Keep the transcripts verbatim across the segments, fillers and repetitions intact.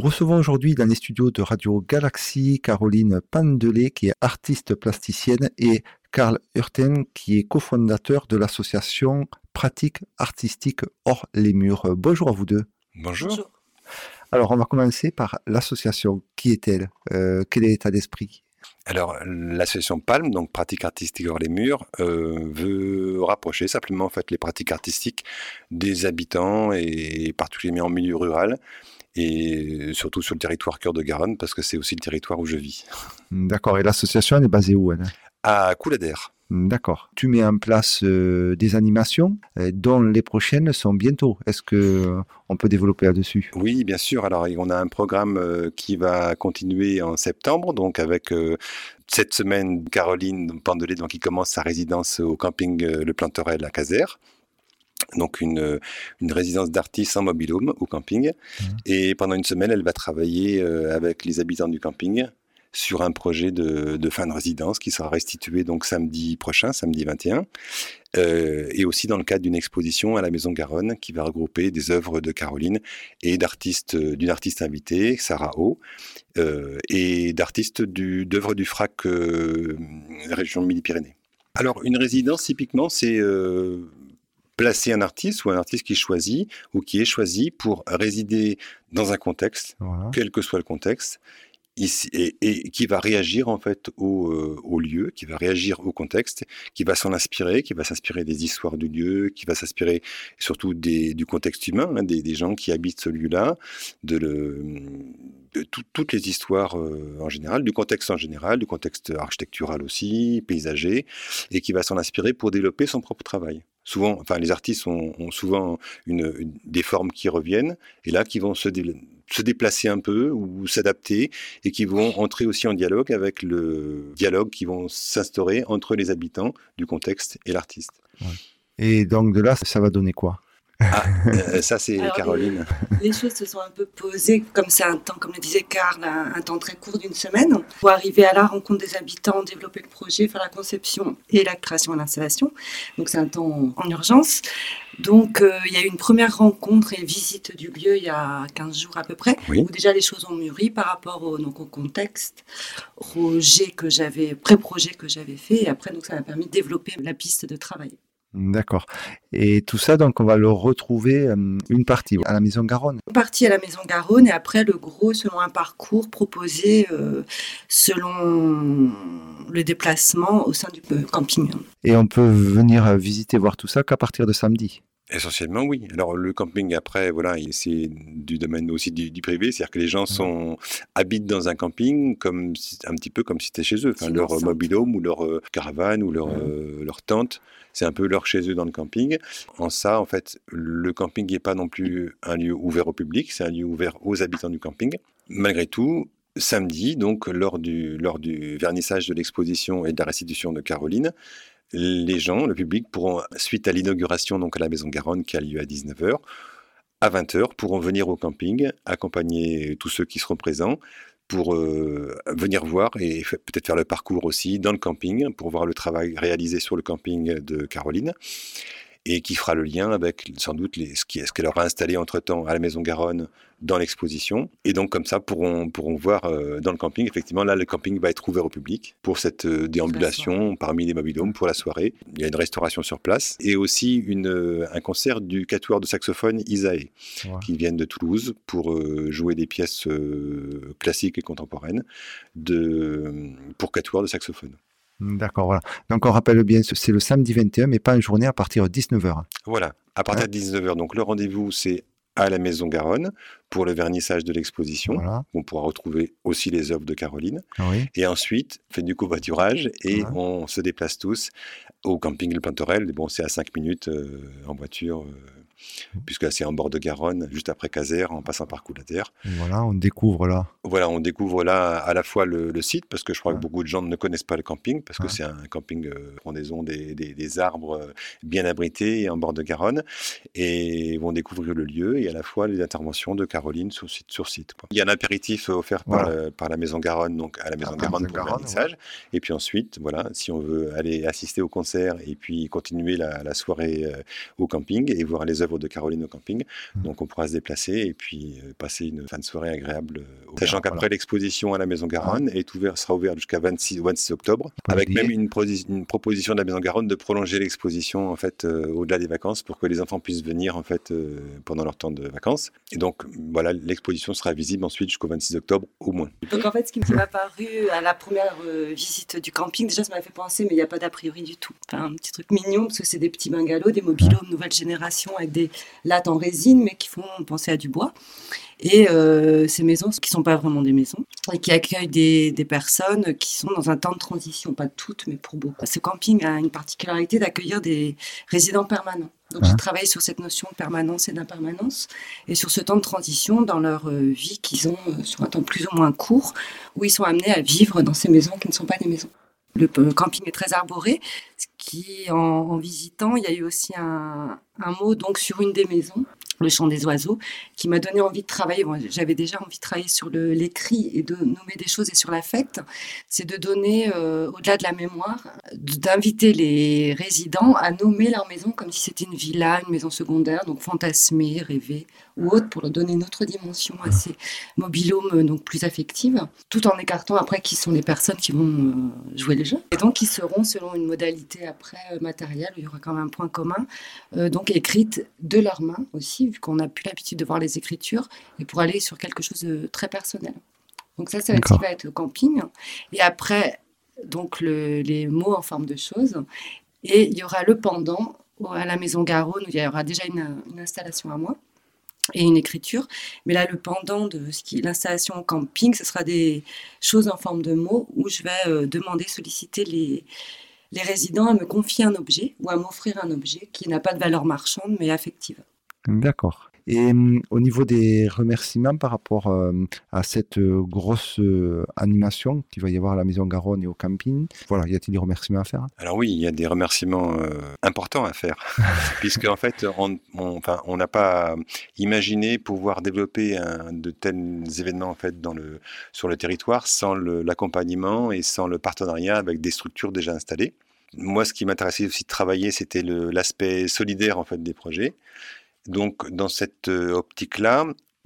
recevons aujourd'hui dans les studios de Radio Galaxie Caroline Pandelet, qui est artiste plasticienne, et Karl Hurten, qui est cofondateur de l'association Pratique Artistique Hors les Murs. Bonjour à vous deux. Bonjour. Bonjour. Alors, on va commencer par l'association. Qui est-elle euh, Quel est l'état d'esprit? Alors, l'association Palme, donc Pratique Artistique Hors les Murs, euh, veut rapprocher simplement en fait, les pratiques artistiques des habitants et particulièrement en milieu rural et surtout sur le territoire Cœur de Garonne parce que c'est aussi le territoire où je vis. D'accord. Et l'association, elle est basée où elle? À Couladère. D'accord. Tu mets en place euh, des animations euh, dont les prochaines sont bientôt. Est-ce que euh, on peut développer là-dessus? Oui, bien sûr. Alors, on a un programme euh, qui va continuer en septembre, donc avec euh, cette semaine Caroline Pandelet, donc qui commence sa résidence au camping euh, Le Planterel à Casères. Donc une, une résidence d'artistes en mobil-home au camping. Mmh. Et pendant une semaine, elle va travailler euh, avec les habitants du camping sur un projet de, de fin de résidence qui sera restitué donc samedi prochain, samedi vingt et un, euh, et aussi dans le cadre d'une exposition à la Maison Garonne qui va regrouper des œuvres de Caroline et d'artistes, d'une artiste invitée, Sarah O, euh, et d'artistes du, d'œuvres du F R A C euh, région Midi-Pyrénées. Alors une résidence, typiquement, c'est euh, placer un artiste ou un artiste qui choisit ou qui est choisi pour résider dans un contexte, voilà. Quel que soit le contexte, Ici, et, et qui va réagir en fait au, euh, au lieu, qui va réagir au contexte, qui va s'en inspirer, qui va s'inspirer des histoires du lieu, qui va s'inspirer surtout des, du contexte humain, hein, des, des gens qui habitent ce lieu-là, de, le, de tout, toutes les histoires euh, en général, du contexte en général, du contexte architectural aussi, paysager, et qui va s'en inspirer pour développer son propre travail. Souvent, enfin, les artistes ont, ont souvent une, une, des formes qui reviennent, et là, qui vont se développer. se déplacer un peu ou s'adapter et qui vont entrer aussi en dialogue avec le dialogue qui vont s'instaurer entre les habitants du contexte et l'artiste. Ouais. Et donc de là, ça va donner quoi? Ah, euh, ça c'est Alors, Caroline. Les, les choses se sont un peu posées, comme c'est un temps, comme le disait Karl, un, un temps très court d'une semaine, pour arriver à la rencontre des habitants, développer le projet, faire la conception et la création et l'installation. Donc c'est un temps en, en urgence. Donc euh, il y a eu une première rencontre et visite du lieu il y a quinze jours à peu près, oui. Où déjà les choses ont mûri par rapport au, donc, au contexte, projet que j'avais, pré-projet que j'avais fait, et après donc ça m'a permis de développer la piste de travail. D'accord. Et tout ça, donc, on va le retrouver euh, une partie à la Maison Garonne. Une partie à la Maison Garonne et après le gros selon un parcours proposé euh, selon le déplacement au sein du camping. Et on peut venir visiter, voir tout ça qu'à partir de samedi. Essentiellement, oui. Alors, le camping, après, voilà, c'est du domaine aussi du, du privé, c'est-à-dire que les gens sont, habitent dans un camping comme, un petit peu comme si c'était chez eux. Enfin, leur mobil-home ou leur euh, caravane ou leur, euh, leur tente, c'est un peu leur chez eux dans le camping. En ça, en fait, le camping n'est pas non plus un lieu ouvert au public, c'est un lieu ouvert aux habitants du camping. Malgré tout, samedi, donc, lors du, lors du vernissage de l'exposition et de la restitution de Caroline, les gens, le public, pourront, suite à l'inauguration donc à la Maison Garonne qui a lieu à dix-neuf heures, à vingt heures, pourront venir au camping, accompagner tous ceux qui seront présents pour euh, venir voir et f- peut-être faire le parcours aussi dans le camping pour voir le travail réalisé sur le camping de Caroline et qui fera le lien avec sans doute les, ce, qui, ce qu'elle aura installé entre-temps à la Maison Garonne dans l'exposition. Et donc comme ça, pourront, pourront voir euh, dans le camping, effectivement, là, le camping va être ouvert au public pour cette euh, déambulation parmi les mobil-homes pour la soirée. Il y a une restauration sur place et aussi une, euh, un concert du quatuor de saxophone Isae, ouais. Qui viennent de Toulouse pour euh, jouer des pièces euh, classiques et contemporaines de, pour quatuor de saxophone. D'accord, voilà. Donc on rappelle bien, c'est le samedi vingt et un, mais pas une journée à partir de dix-neuf heures. Voilà, à partir ouais. de dix-neuf heures. Donc le rendez-vous, c'est à la Maison Garonne pour le vernissage de l'exposition. Voilà. On pourra retrouver aussi les œuvres de Caroline. Oui. Et ensuite, on fait du covoiturage et ouais. on se déplace tous au camping Le Planterel. Bon, c'est à cinq minutes euh, en voiture. Euh, puisque c'est en bord de Garonne, juste après Casères, en passant par Couladère. Voilà, on découvre là. Voilà, on découvre là à la fois le, le site, parce que je crois ouais. que beaucoup de gens ne connaissent pas le camping, parce ouais. que c'est un camping euh, frondaison des, des, des arbres euh, bien abrités en bord de Garonne, et vont découvrir le lieu, et à la fois les interventions de Caroline sur site. Sur site quoi. Il y a un apéritif offert voilà. par, le, par la Maison Garonne, donc à la Maison ah, Garonne pour Garonne, le vernissage, ouais. et puis ensuite, voilà, si on veut aller assister au concert, et puis continuer la, la soirée euh, au camping, et voir les œuvres œuvres de Caroline au camping. Mmh. Donc on pourra se déplacer et puis euh, passer une fin de soirée agréable. Euh, sachant qu'après voilà. l'exposition à la Maison Garonne ah. est ouvert, sera ouverte jusqu'à vingt-six octobre, avec même une, pro- une proposition de la Maison Garonne de prolonger l'exposition en fait euh, au-delà des vacances pour que les enfants puissent venir en fait euh, pendant leur temps de vacances. Et donc voilà, l'exposition sera visible ensuite jusqu'au vingt-six octobre au moins. Donc en fait, ce qui m'a paru à la première euh, visite du camping, déjà ça m'a fait penser, mais il n'y a pas d'a priori du tout. Enfin, un petit truc mignon parce que c'est des petits bungalows, des mobil-homes nouvelle génération avec des lattes en résine, mais qui font penser à du bois. Et euh, ces maisons qui ne sont pas vraiment des maisons et qui accueillent des, des personnes qui sont dans un temps de transition, pas toutes, mais pour beaucoup. Ce camping a une particularité d'accueillir des résidents permanents. Donc hein. j'ai travaillé sur cette notion de permanence et d'impermanence et sur ce temps de transition dans leur euh, vie qu'ils ont euh, sur un temps plus ou moins court, où ils sont amenés à vivre dans ces maisons qui ne sont pas des maisons. Le euh, camping est très arboré, ce qui, en, en visitant, il y a eu aussi un, un mot donc, sur une des maisons, le chant des oiseaux, qui m'a donné envie de travailler. Bon, j'avais déjà envie de travailler sur le, l'écrit et de nommer des choses et sur l'affect. C'est de donner, euh, au-delà de la mémoire, d'inviter les résidents à nommer leur maison comme si c'était une villa, une maison secondaire, donc fantasmer, rêver ou autre, pour leur donner une autre dimension à ces mobil-homes donc plus affectives, tout en écartant après qui sont les personnes qui vont euh, jouer le jeu. Et donc, qui seront, selon une modalité après euh, matérielle, où il y aura quand même un point commun, euh, donc écrites de leurs mains aussi, vu qu'on n'a plus l'habitude de voir les écritures, et pour aller sur quelque chose de très personnel. Donc ça, ça va être, va être le camping. Et après, donc le, les mots en forme de choses. Et il y aura le pendant à la Maison Garonne, où il y aura déjà une, une installation à moi et une écriture. Mais là, le pendant de ce qui est l'installation en camping, ce sera des choses en forme de mots, où je vais euh, demander, solliciter les... les résidents à me confier un objet ou à m'offrir un objet qui n'a pas de valeur marchande, mais affective. D'accord. Et euh, au niveau des remerciements par rapport euh, à cette euh, grosse euh, animation qu'il va y avoir à la Maison Garonne et au camping, voilà, y a-t-il des remerciements à faire? Alors oui, il y a des remerciements euh, importants à faire, puisque en fait, on on, enfin, on n'a pas imaginé pouvoir développer un, de tels événements en fait dans le sur le territoire sans le, l'accompagnement et sans le partenariat avec des structures déjà installées. Moi, ce qui m'intéressait aussi de travailler, c'était le, l'aspect solidaire en fait des projets. Donc, dans cette optique-là,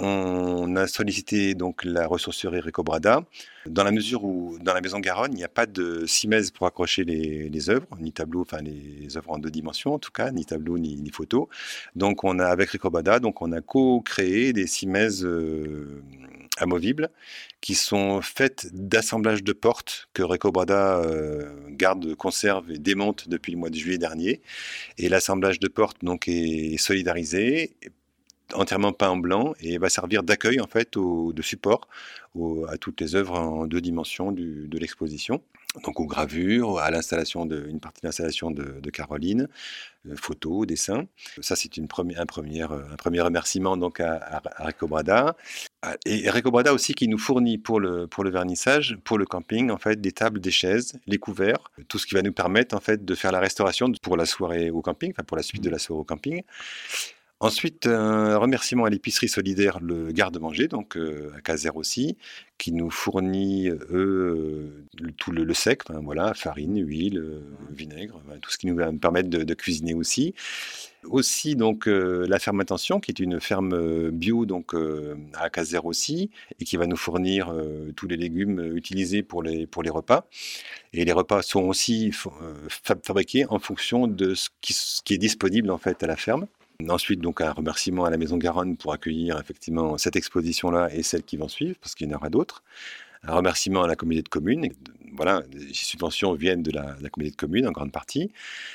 on a sollicité donc la ressourcerie Recobrada, dans la mesure où, dans la Maison Garonne, il n'y a pas de simèse pour accrocher les, les œuvres, ni tableau, enfin les œuvres en deux dimensions en tout cas, ni tableau, ni, ni photo. Donc, on a, avec Recobrada, donc on a co-créé des simèses euh, amovibles qui sont faites d'assemblages de portes que Recobrada euh, garde, conserve et démonte depuis le mois de juillet dernier. Et l'assemblage de portes donc est solidarisé, entièrement peint en blanc et va servir d'accueil en fait au, de support au, à toutes les œuvres en deux dimensions du, de l'exposition. Donc aux gravures, à l'installation de, une partie de l'installation de, de Caroline, euh, photos, dessins. Ça c'est une première, un, premier, un premier remerciement donc à, à, à Recobrada. Et Recobrada aussi qui nous fournit pour le, pour le vernissage, pour le camping en fait des tables, des chaises, les couverts, tout ce qui va nous permettre en fait de faire la restauration pour la soirée au camping, enfin pour la suite de la soirée au camping. Ensuite, un remerciement à l'épicerie solidaire Le Garde-Manger, donc euh, à Caser aussi, qui nous fournit, eux, euh, le, tout le, le sec, enfin, voilà, farine, huile, euh, vinaigre, enfin, tout ce qui nous va me permettre de, de cuisiner aussi. Aussi, donc, euh, la ferme Attention, qui est une ferme bio donc, euh, à Caser aussi, et qui va nous fournir euh, tous les légumes utilisés pour les, pour les repas. Et les repas sont aussi euh, fabriqués en fonction de ce qui, ce qui est disponible en fait, à la ferme. Ensuite, donc, un remerciement à la Maison Garonne pour accueillir effectivement cette exposition-là et celle qui va suivre, parce qu'il y en aura d'autres. Un remerciement à la communauté de communes. Voilà, les subventions viennent de la, de la communauté de communes en grande partie.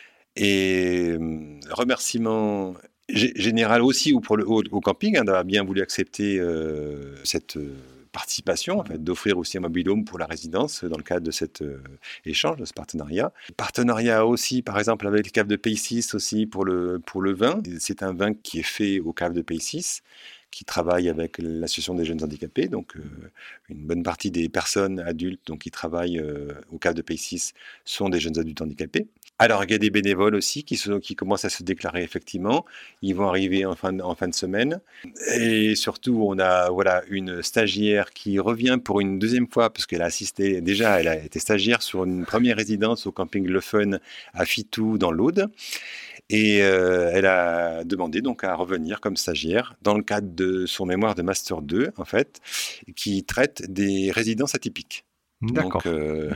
Et euh, remerciement g- général aussi pour le, au, au camping, hein, d'avoir bien voulu accepter euh, cette euh, participation, en fait, d'offrir aussi un mobil-home pour la résidence dans le cadre de cet euh, échange, de ce partenariat. Partenariat aussi, par exemple, avec les caves de Pays six aussi pour le, pour le vin. C'est un vin qui est fait aux caves de Pays six, qui travaille avec l'association des jeunes handicapés. Donc, euh, une bonne partie des personnes adultes donc, qui travaillent euh, aux caves de Pays six sont des jeunes adultes handicapés. Alors, il y a des bénévoles aussi qui, se, qui commencent à se déclarer effectivement. Ils vont arriver en fin de, en fin de semaine. Et surtout, on a voilà, une stagiaire qui revient pour une deuxième fois, parce qu'elle a assisté, déjà, elle a été stagiaire sur une première résidence au camping Le Fun à Fitou, dans l'Aude. Et euh, elle a demandé donc à revenir comme stagiaire dans le cadre de son mémoire de Master deux, en fait, qui traite des résidences atypiques. D'accord. Donc euh,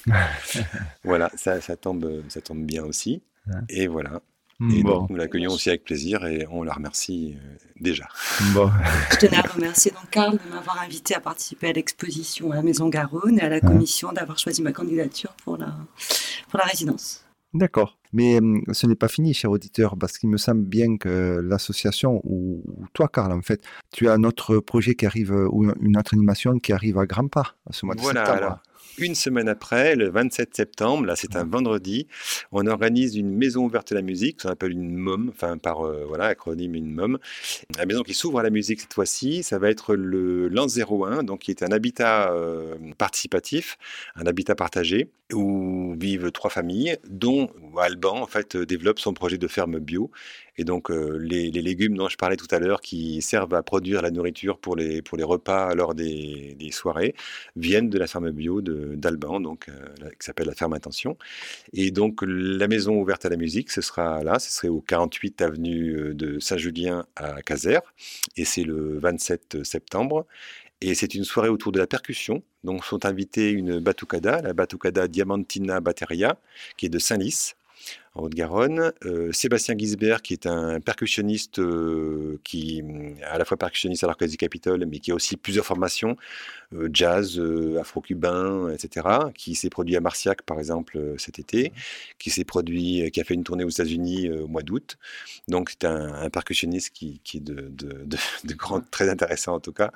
voilà, ça, ça, tombe, ça tombe bien aussi. Ouais. Et voilà. Et Bon. donc nous l'accueillons aussi avec plaisir et on la remercie euh, déjà. Bon. Je tenais à remercier donc Karl de m'avoir invité à participer à l'exposition à la Maison Garonne et à la commission d'avoir choisi ma candidature pour la, pour la résidence. D'accord. Mais euh, ce n'est pas fini, cher auditeur, parce qu'il me semble bien que l'association, ou, ou toi, Karl, en fait, tu as un autre projet qui arrive, ou une autre animation qui arrive à grands pas à ce mois de Voilà, septembre. alors, une semaine après, le vingt-sept septembre, là c'est un vendredi, on organise une maison ouverte à la musique, qu'on appelle une M O M, enfin par euh, voilà, acronyme une M O M. La maison qui s'ouvre à la musique cette fois-ci, ça va être le l'An zéro un, donc qui est un habitat euh, participatif, un habitat partagé, où vivent trois familles, dont Alban en fait développe son projet de ferme bio. Et donc euh, les, les légumes dont je parlais tout à l'heure, qui servent à produire la nourriture pour les, pour les repas lors des, des soirées, viennent de la ferme bio de, d'Alban, donc, euh, qui s'appelle la ferme Intention. Et donc la maison ouverte à la musique, ce sera là, ce serait au quarante-huit avenue de Saint-Julien à Casères, et c'est le vingt-sept septembre. Et c'est une soirée autour de la percussion. Donc sont invités une batucada, la batucada Diamantina Batteria, qui est de Saint-Lys, en Haute-Garonne. Euh, Sébastien Guisbert, qui est un percussionniste, euh, qui à la fois percussionniste à l'Orchestre du Capitole, mais qui a aussi plusieurs formations, euh, jazz, euh, afro-cubain, et cetera, qui s'est produit à Marciac, par exemple, euh, cet été, qui s'est produit, qui a fait une tournée aux États-Unis euh, au mois d'août. Donc c'est un, un percussionniste qui, qui est de, de, de, de grand, très intéressant en tout cas,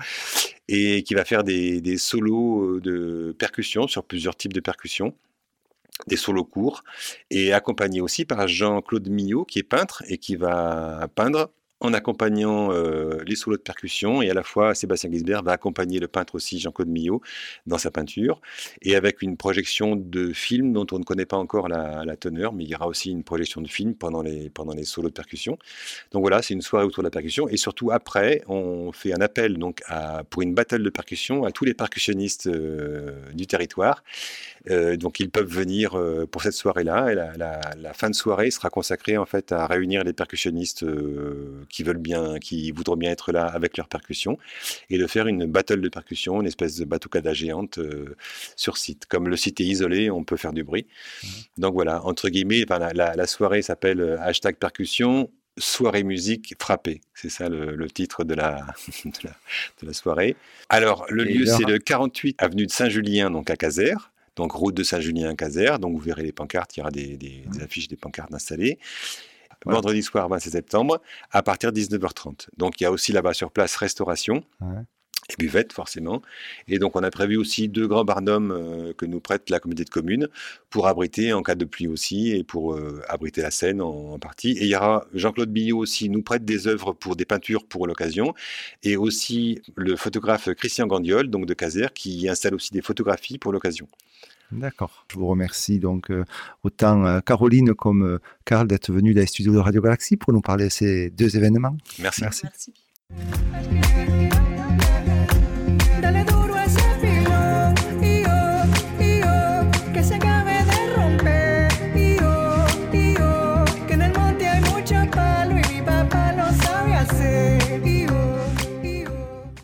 et qui va faire des, des solos de percussion sur plusieurs types de percussions, des solos courts, et accompagné aussi par Jean-Claude Millot, qui est peintre et qui va peindre en accompagnant euh, les solos de percussion, et à la fois Sébastien Guisbert va accompagner le peintre aussi Jean-Claude Millot dans sa peinture, et avec une projection de film dont on ne connaît pas encore la, la teneur, mais il y aura aussi une projection de film pendant les, pendant les solos de percussion. Donc voilà, c'est une soirée autour de la percussion, et surtout après, on fait un appel donc à, pour une battle de percussion à tous les percussionnistes euh, du territoire. Euh, donc ils peuvent venir euh, pour cette soirée-là, et la, la, la fin de soirée sera consacrée en fait à réunir les percussionnistes euh, qui veulent bien, qui voudront bien être là avec leurs percussions, et de faire une battle de percussion, une espèce de batucada géante euh, sur site. Comme le site est isolé, on peut faire du bruit. Mmh. Donc voilà, entre guillemets, enfin, la, la, la soirée s'appelle hashtag percussion. Soirée musique frappée, c'est ça le, le titre de la, de, la, de la soirée. Alors le et lieu là... c'est le quarante-huit avenue de Saint-Julien, donc à Casères. Donc route de Saint-Julien à Casères, donc vous verrez les pancartes, il y aura des, des, des affiches, des pancartes installées. Ouais. Vendredi soir vingt-sept septembre, à partir de dix-neuf heures trente. Donc il y a aussi là-bas sur place restauration. Ouais. Et buvette forcément. Et donc on a prévu aussi deux grands barnums euh, que nous prête la communauté de communes pour abriter en cas de pluie aussi, et pour euh, abriter la scène en, en partie. Et il y aura Jean-Claude Billot aussi, nous prête des œuvres pour des peintures pour l'occasion, et aussi le photographe Christian Gandiol, donc de Casères, qui installe aussi des photographies pour l'occasion. D'accord. Je vous remercie donc euh, autant euh, Caroline comme euh, Karl d'être venus dans les studios de Radio Galaxie pour nous parler de ces deux événements. Merci. Merci. Merci.